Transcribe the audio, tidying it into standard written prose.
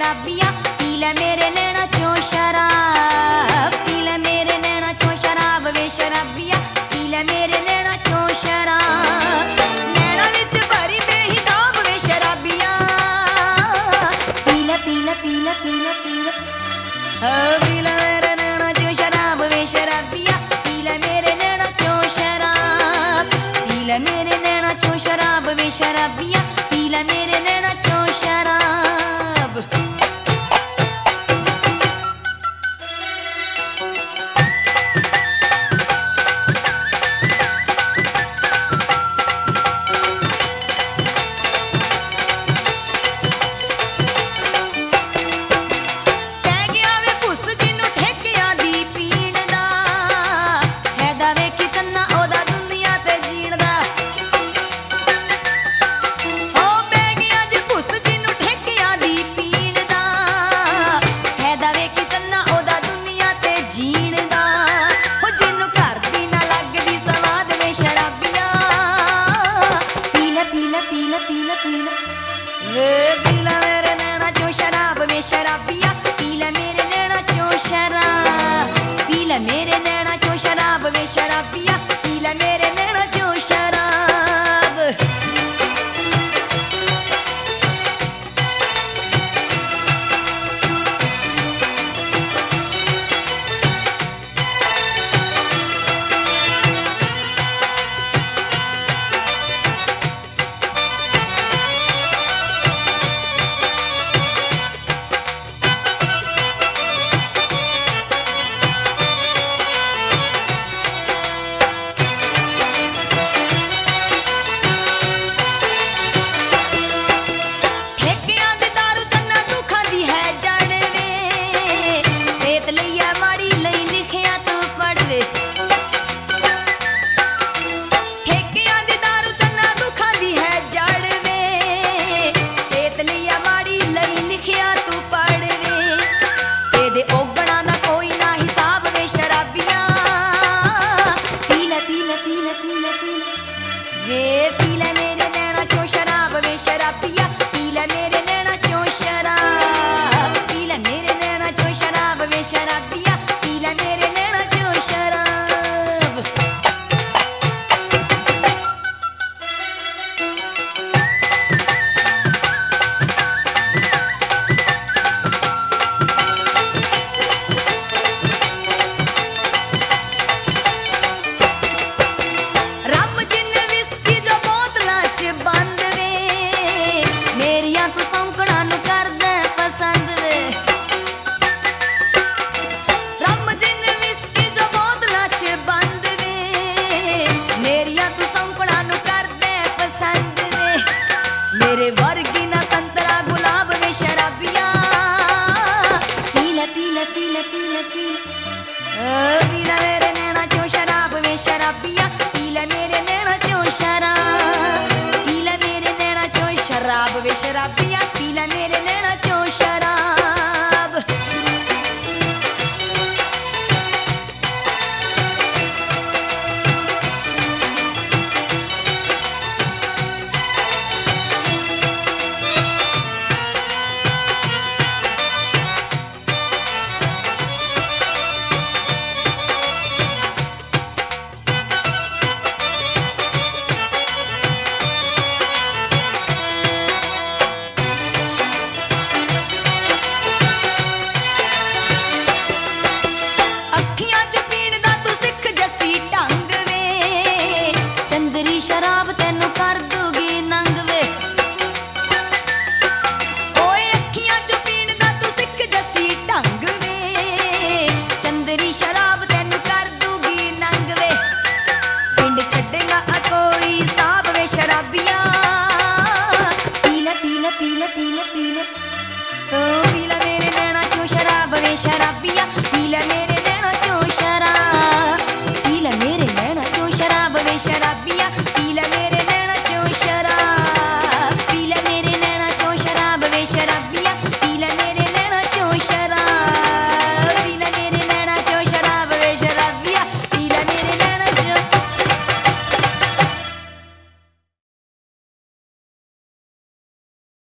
शराबिया पी ले मेरे नैना चो शराब, पी ले मेरे नैना चो शराब वे शराबिया पी ले मेरे नैना चो शराब। नैना विच भरी बेहिसाब वे शराबिया पी ले पी ले पी ले पी ले पी ले पी ले मेरे नैना चो शराब वे शराबिया पी ले मेरे नैना चो शराब, पी ले मेरे नैना चो शराब वे शराबिया पी ले मेरे नैना चो शराब। पी ले मेरे नैना चो शराब वे शराबिया पी ले मेरे नैना चो शराब, पी ले मेरे नैना चो शराब वे शराबिया पी ले मेरे नैना चो शराब। पी ले मेरे नैना चो शराब वे शराबिया पी ले मेरे नैना चो शराब, पी ले मेरे नैना चो शराब वे शराबिया पी ले मेरे नैना चो शराब। मेरे वर्गी ना संतरा गुलाब वे शराबिया पी ले पी ले पी ले पी ले पी ले मेरे नैना चो शराब वे शराबिया पी ले मेरे नैना चो शराब, पी ले मेरे नैना चो शराब वे शराबिया पी ले मेरे नैना चो शराब। शराब तेनू कर दूगी नंग वे, ओए अखियां चो पीण दा तू सिख जसी ढंग वे, चंदरी शराब तेनू कर दूगी नंग वे, पिंड छड्डेगा कोई साहब वे शराबिया पी ले पी ले पी ले पी ले पी ले तो पी ले मेरे नैना चो शराब वे शराबिया पी ले मेरे